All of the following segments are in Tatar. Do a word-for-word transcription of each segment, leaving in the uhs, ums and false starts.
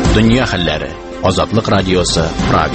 Дөнья хәлләре. Азатлык радиосы, Прага.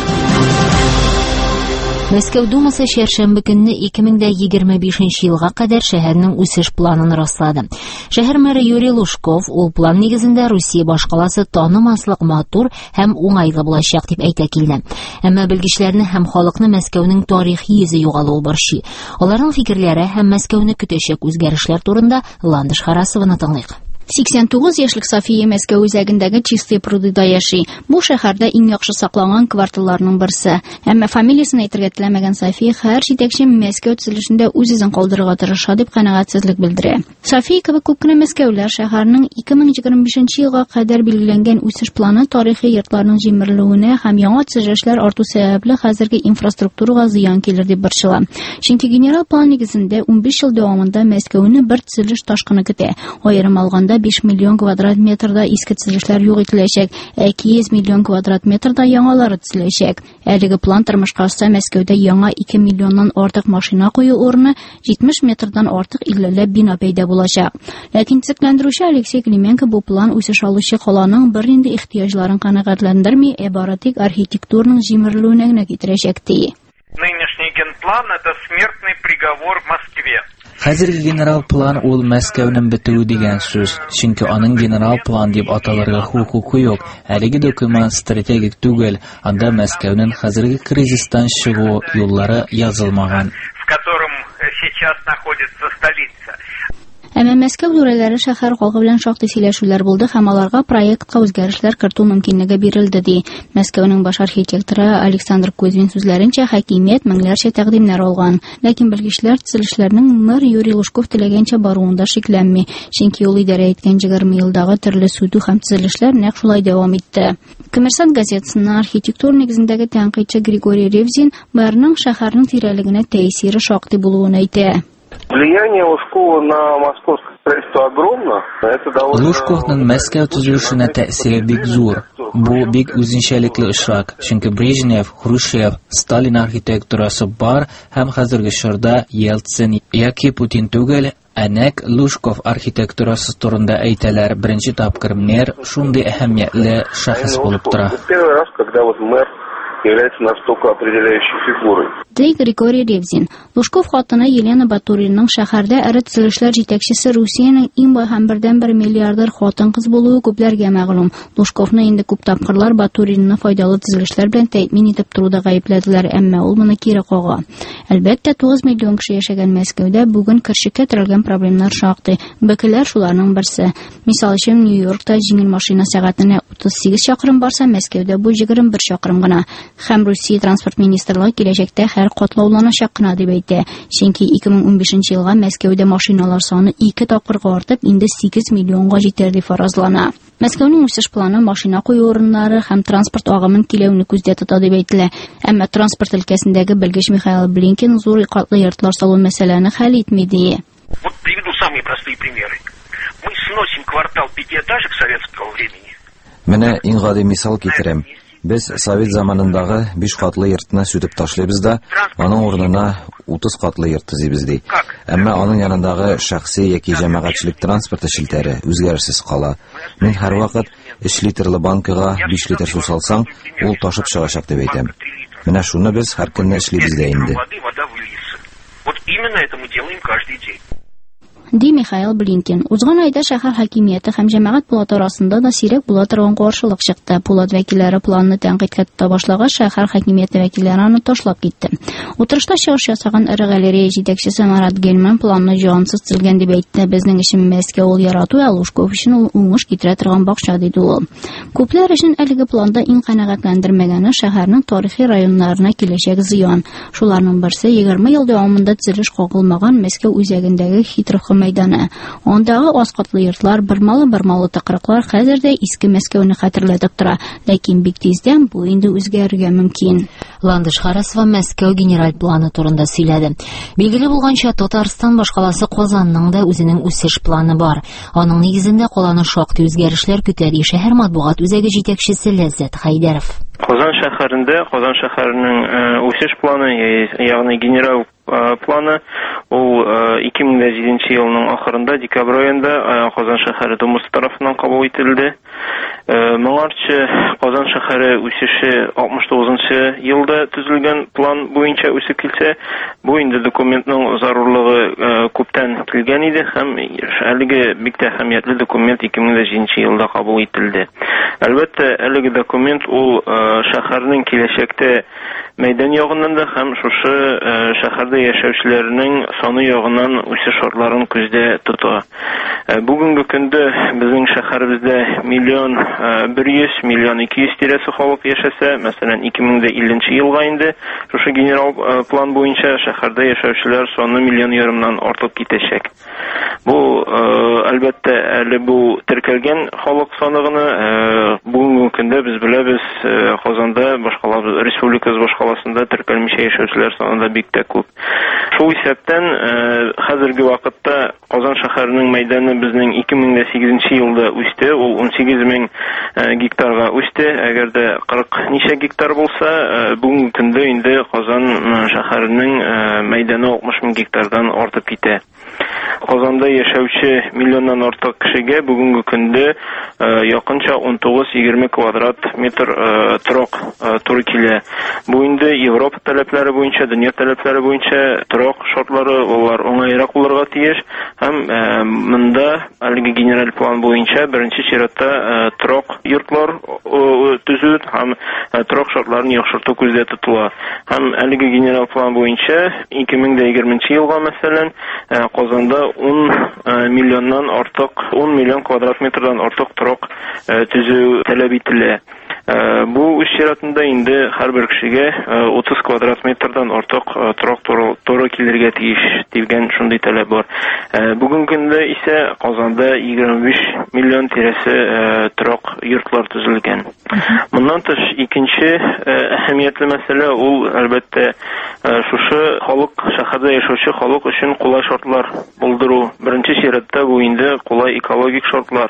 Мәскәү Думасы шәршәмбе көнне ике мең егерме бишенче елга кадәр шәһәрнең үсеш планын раслады. Шәһәр мэры Юрий Лужков ул план нигезендә Русия башкаласы танымаслык матур һәм уңайлы булачак дип әйтә килде. Әмма белгечләрне һәм халыкны Мәскәүнең тарихи йөзе югалуы борчый. Аларның фикерләре һәм Мәскәүне көтәчәк үзгәрешләр турында Ландыш Харасованы тыңлыйк. сиксән тугыз яшьлек София Мәскәү үзәгендәге Чистые прудыда яши. Бу шәһәрдә иң яхшы сакланган кварталларның берсе. Әмма фамилиясын әйтергә теләмәгән София һәр җитәкче Мәскәү төзелешендә үз-үзен калдырырга тырыша дип канәгатьсезлек белдерә. София кебек күп кенә мәскәүләр шәһәрнең ике мең егерме бишенче елга кадәр билгеләнгән үсеш планы тарихи йортларның җимерелүенә һәм яңа төзелешләр арту сәбәпле хәзерге инфраструктурага зыян килер дип борчыла. Чөнки генераль план нигезендә ун биш ел дәвамында Мәскәүне бер төзелеш ташкыны көтә. Аерым алганда биш миллион квадрат метрда иске төзелешләр юк ителәчәк, ике йөз миллион квадрат метрда яңалары төзеләчәк. Әлеге план тормышка ашса Мәскәүдә яңа ике миллионнан артык машина кую урыны, җитмеш метрдан артык иллеләп бина пәйда булачак. Ләкин төзекләндерүче Алексей Клименко бу план үсеш алучы каланың бернинди ихтыяҗларын канәгатьләндерми, әбары тик архитектурның җимерелүенә генә китерәчәк ди. Нынешний генплан – это смертный приговор Москве. Хәзерге генераль план ул Мәскәүнең бетүе дигән сүз. Чөнки аның генераль план дип аталырга хукукы юк. Әлеге документ стратегик түгел. Анда Мәскәүнең хәзерге кризистан чыгу юллары язылмаган. В котором сейчас находится столица. Әмма Мәскәү түрәләре шәһәр халкы белән шактый сөйләшүләр булды һәм аларга проектка үзгәрешләр кертү мөмкинлеге бирелде ди. Мәскәүнең баш архитекторы Александр Кузьмин сүзләренчә, хакимият меңләрчә тәкъдимнәр алган. Ләкин белгечләр төзелешләрнең мэр Юрий Лужков теләгәнчә баруында шикләнми, чөнки ул идарә иткән егерме елдагы төрле сүтү һәм төзелешләр нәкъ шулай дәвам итте. Коммерсант газетасына архитектур нигезендәге тәнкыйтьче Григорий Ревзин мэрның шәһәрнең тирәлегенә тәэсире шактый булуын әйтә. Влияние Лужкова на московское строительство огромно. Это довольно... Лужковның Мәскәү төзелешенә тәэсире бик зур. Бу бик үзенчәлекле очрак, чөнки Брежнев, Хрущев, Сталин архитектурасы бар һәм хәзерге чорда Ельцин яки Путин түгел, ә нәкъ Лужков архитектурасы турында әйтәләр. Беренче тапкыр мэр шундый әһәмиятле шәхес булып тора. Первый раз, когда вот мэр является настолько определяющей фигурой. Ди Григорий Ревзин. Лужков хатыны Елена Батуринның шәһәрдә эре төзелешләр җитәкчесе Русиянең иң бай һәм бердәнбер миллиардер хатын-кыз булуы күпләргә мәгълүм. Лужковны инде күп тапкырлар Батуринны файдалы төзелешләр белән тәэмин итеп туруда гаепләделәр, әмма ул моны кире кага. Әлбәттә, тугыз миллион кеше яшәгән Мәскәүдә бүген кершеккә терелгән проблемнар шактый. Бөкеләр шуларның берсе. Мисал өчен, Нью-Йоркта җиңел машина сәгатенә утыз сигез чакрым барса, Мәскәүдә бу егерме бер чакрым гына. Һәм Русия транспорт министрлыгы киләчәктә һәр катлауланачак кына дип әйтә. Чөнки ике мең ун бишенче елга Мәскәүдә машиналар саны ике тапкырга артып, инде сигез миллионга җитәр дип фаразлана. Мәскәүнең үсеш планы машина кую урыннары һәм транспорт агымын киләүне күздә тота дип әйтелә. Әмма транспорт өлкәсендәге белгеч Михаил Блинкин зур катлы йортлар салу мәсьәләне хәл итми ди. Вот приведу самые простые примеры. Мы сносим квартал пятиэтажек советского времени. Менә иң гади мисал китерәм. Без Совет заманындагы биш катлы йортны сүтеп ташлыйбыз да, аның урынына утыз катлы йорт төзибез ди. Әмма аның янындагы шәхси яки җәмәгатьчелек транспорты шелтәре үзгәрешсез кала. Мин һәрвакыт өч литрлы банкага биш литр су салсаң, ул ташып чыгачак дип әйтәм. Менә шуны без һәр көнне эшлибез дә инде. Вот именно это мы делаем каждый день. Ди Михаил Блинкин. Узган айда шәһәр хакимияте һәм җәмәгать пулаты арасында да сирәк була торган каршылык чыкты. Пулат вәкилләре планны тәнкыйтькә тота башлагач, шәһәр хакимияте вәкилләре аны ташлап китте. Утырышта чыгыш ясаган эре галерея җитәкчесе Марат Гельман планны җансыз төзелгән дип әйтте. Безнең өчен Мәскәү ул ярату, ә Лужков өчен ул уңыш китерә торган бакча диде ул. Күпләр өчен әлеге планда иң канәгатьләндермәгәне шәһәрнең тарихи районнарына киләчәк зыян. Шуларның берсе егерме ел дәвамында төзелеш кагылмаган Мәскәү үзәгендәге Хитров мәйданы. Ондагы аскатлы йортлар, бермалы-бермалы тыкрыклар хәзердә иске Мәскәүне хәтерләтеп тора, ләкин бик тиздән бу инде үзгәрергә мөмкин. Ландыш Харасова Мәскәү генераль планы турында сөйләде. Билгеле булганча, Татарстан башкаласы Казанның да үзенең үсеш планы бар. Аның нигезендә каланы шактый үзгәрешләр көтә ди шәһәр матбугат үзәге җитәкчесе Ләззәт Хайдаров. Казан шәһәрендә Казан шәһәренең үсеш планы, ягъни генераль планы, ул ике мең җиденче елның ахырында, декабрь аенда Казан шәһәре Думасы тарафыннан кабул ителде. Моңарчы Казан шәһәре үсеше алтмыш тугызынчы елда төзелгән план буенча үсеп килсә, бу инде документның зарурлыгы күптән килгән иде һәм әлеге бик тә әһәмиятле документ ике мең җиденче елда кабул ителде. Әлбәттә, әлеге документ ул шәһәрнең киләчәктә мәйдан ягыннан да һәм шушы шәһәрдә яшәүчеләрнең саны ягыннан үсеш шартларын күздә тота. Бүгенге көндә безнең шәһәребездә миллион бер йөз, миллион ике йөз тирәсе халык яшәсә, мәсәлән, ике мең илленче елга инде шушы генераль план буенча шәһәрдә яшәүчеләр саны миллион ярымнан артып китәчәк. Бу әлбәттә әле бу теркәлгән халык саны гына, бүгенге көндә без беләбез, Казанда башкалабыз, республикабыз башкаласында теркәлмичә яшәүчеләр саны да бик тә күп. Шул исәптән хәзерге вакытта Казан шәһәренең мәйданы безнең ике мең сигезенче елда үсте, ул ун сигез мең гектарга үсте. Әгәр дә кырык ничә гектар булса, бүгенге көндә инде Казан шәһәренең мәйданы алтмыш мең гектардан артып китә. Казанда яшәүче миллионнан артык кешегә бүгенге көндә якынча ун тугыз егерме квадрат метр торак туры килә. Бу инде Европа таләпләре буенча, дөнья таләпләре буенча торак шартлары алар уңайрак булырга тиеш һәм монда әлеге генераль план буенча беренче чиратта торак йортлар төзү һәм торак шартларын яхшырту күздә тотыла. Һәм әлеге генераль план буенча ике мең егерменче елга мәсәлән Казанда ун миллионнан артык, ун миллион квадрат метрдан артык торак төзү таләп ителә. Бу үз чиратында инде һәрбер кешегә утыз квадрат метрдан артык торак туры килергә тиеш дигән шундый таләп бар. Бүгенге көндә исә Казанда егерме биш миллион тирәсе торак йортлар төзелгән. Моннан тыш икенче әһәмиятле мәсьәлә ул әлбәттә шушы халык, шәһәрдә яшәүче халык өчен кулай шартлар булдыру. Беренче чиратта бу инде кулай экологик шартлар,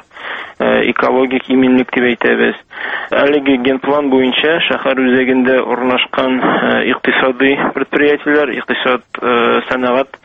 экологик иминлек дип әйтәбез. Әлеге генплан буенча шәһәр үзәгендә урнашкан икътисади предприятиеләр, икътисад сәнәгать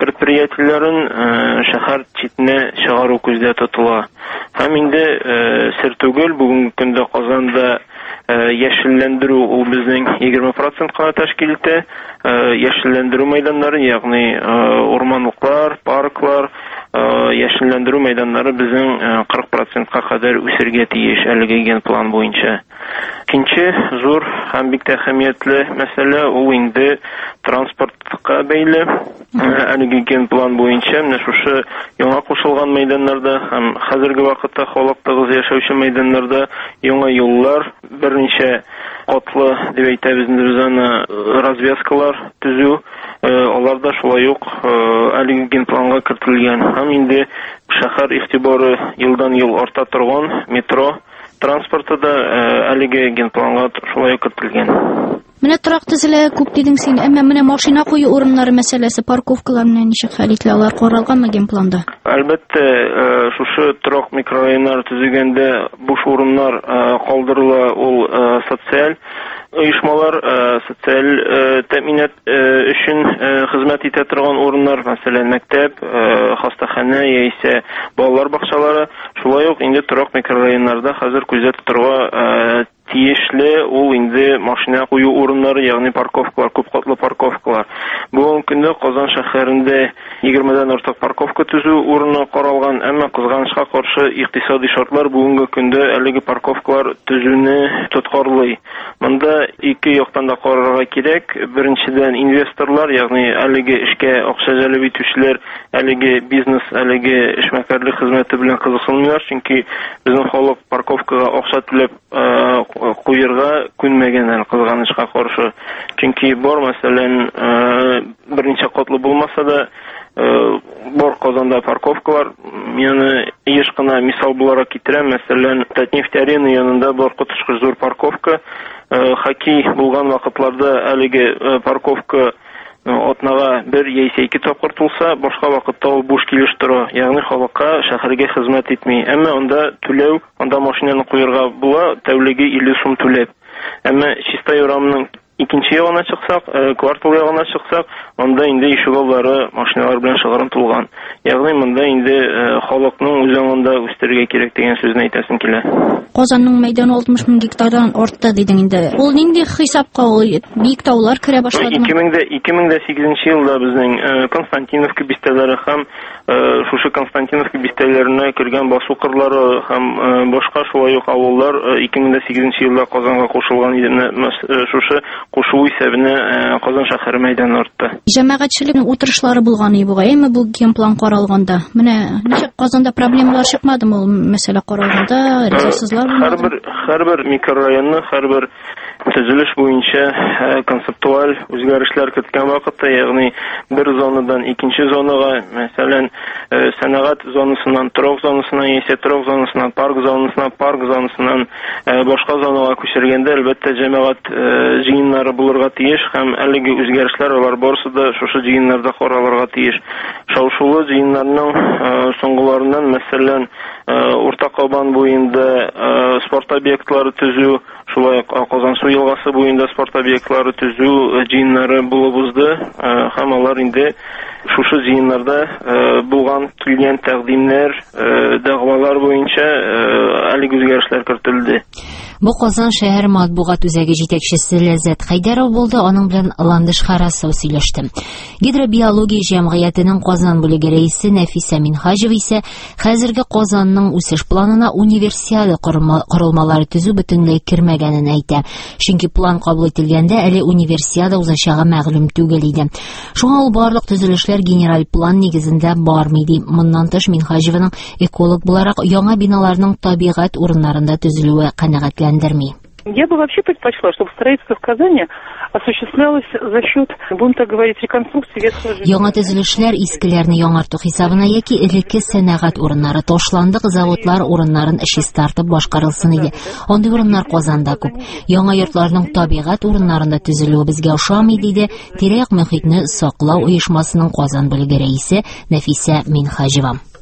предприятиеләрен шәһәр читенә чыгару күздә тотыла. Һәм инде сер түгел, бүгенге көндә Казанда яшелләндерү ул безнең егерме процентка тәшкил итә. Яшелләндерү мәйданнары, ягъни урманлыклар, парклар, яшелләндерү мәйданнары безнең кырык процентка кадәр үсергә тиеш әлеге генплан буенча. Икенче зур һәм бик тә әһәмиятле мәсьәлә ул инде транспортка бәйле. Әлеге генплан буенча менә шушы яңа кушылган мәйданнарда һәм хәзерге вакытта халык тыгыз яшәүче мәйданнарда яңа юллар, берничә катлы дип әйтәбез без аны развязкалар төзү, алар да шулай ук әлеге генпланга кертелгән. Һәм инде шәһәр игътибары елдан ел арта торган метро транспорты да әлеге генпланга шулай ук кертелгән. Менә торак төзелә күп дидең син, әмма менә машина кую урыннары мәсьәләсе, парковкалар менә ничек хәл ителә, алар каралганмы генпланда? Әлбәттә, шушы торак микрорайоннар төзегәндә буш урыннар калдырыла, ул социаль оешмалар, социаль тәэминат өчен хезмәт итә торган урыннар, мәсәлән, мәктәп, хастахана яисә балалар бакчалары, шулай ук инде торак микрорайоннарда хәзер күздә тотырга тиешле ул инде машина кую урыннары, ягъни парковкалар, күп катлы парковкалар. Бүгенге көндә Казан шәһәрендә егермедән артык парковка төзү урыны каралган, әмма кызганычка каршы икътисади шартлар бүгенге көндә әлеге парковкалар төзүне тоткарлый. Монда ике яктан да карарга кирәк. Беренчедән инвесторлар, ягъни әлеге эшкә акча җәлеп итүчеләр, әлеге бизнес, әлеге эшмәкәрлек хезмәте белән кызыксынмыйлар, чөнки безнең халык парковкага акча түләп куярга күнмәгән, әле кызганычка каршы. Чөнки бар, мәсәлән, берничә катлы булмаса да бар Казанда парковкалар. Мен еш кына мисал буларак китерәм, мәсәлән, Татнефть-арена янында бар котышкыч зур парковка. Хоккей булган вакытларда әлеге парковка атнага бер яисә ике тапкыр тулса, башка вакытта ул буш килеш тора. Ягъни халыкка, шәһәргә хезмәт итми. Әмма анда түләү, анда машинаны куярга була, тәүлеге илле сум түләп. Әмма чистай урамның икенче ягына чыксак, квартал ягына чыксак, анда инде ишек аллары машиналар белән шыгырын тулган. Ягъни монда инде халыкның үз аңында үстергә кирәк дигән сүзне әйтәсем килә. Казанның мәйданы алтмыш мең гектардан артты дидең инде. Ул нинди хисапка ул бик таулар керә башладымы? ике мең сигезенче елда безнең Константиновка бистәләре һәм шушы Константиновка бистәләренә кергән басу кырлары һәм башка шулай ук авыллар ике мең сигезенче елда Казанга кушылган иде. Шушы кушылу исәбенә Казан шәһәре мәйданы артты. Җәмәгатьчелек утырышлары булган иде бугаймы бу генплан каралганда? Менә ничек Казанда проблемалар чыкмадымы ул мәсьәлә каралганда? Ризасызлар булмадымы? Һәрбер һәрбер микрорайонны, һәрбер төзелеш буенча концептуаль үзгәрешләр керткән вакытта, ягъни бер зонадан икенче зонага, мәсәлән, сәнәгать зонасыннан торак зонасына, яисә торак зонасыннан парк зонасына, парк зонасыннан башка зонага күчергәндә, әлбәттә, җәмәгать җыеннары булырга тиеш һәм әлеге үзгәрешләр алар барысы да шушы җыеннарда каралырга тиеш. Шаушулы җыеннарның соңгыларыннан, мәсәлән, Урта Кабан буенда спорт объектлары төзү, шулай Казан су елгасы буенда спорт объектлары төзү җыеннары булып узды һәм алар инде шушы җыеннарда булган килгән тәкъдимнәр, дәгъвалар буенча әлеге үзгәрешләр кертелде. Бу Казан шәһәр матбугат үзәге җитәкчесе Ләззәт Хәйдәров булды, аның белән Ландыш Харасов сөйләште. Гидробиология җәмгыятенең Казан бүлеге рәисе Нәфисә Минхаҗева исә хәзерге Казанның үсеш планына универсиада корылмалары төзү бөтенләй кермәгәнен әйтә. Чөнки план кабул ителгәндә әле универсиада узачагы мәгълүм түгел иде. Шуңа ул барлык төзелешләр генераль план нигезендә бармый ди. Моннан тыш Минхаҗеваның эколог буларак яңа биналарның табигать урыннарында төзелүе канәгатьләндерми. Я бы вообще предпочла, чтобы строительство в Казани осуществлялось за счет, будем так говорить, реконструкции ветхого жилья. Яңа төзелешләр искеләрне яңарту хисабына яки элекке сәнәгать урыннары, ташландык заводлар урыннарын чистартып башкарылсын иде. Андый урыннар Казанда күп. Яңа йортларның табигать урыннарында төзелүе безгә ошамый диде Тирә-як мөхитне саклау оешмасының Казан бүлеге рәисе Нәфисә Минхаҗева.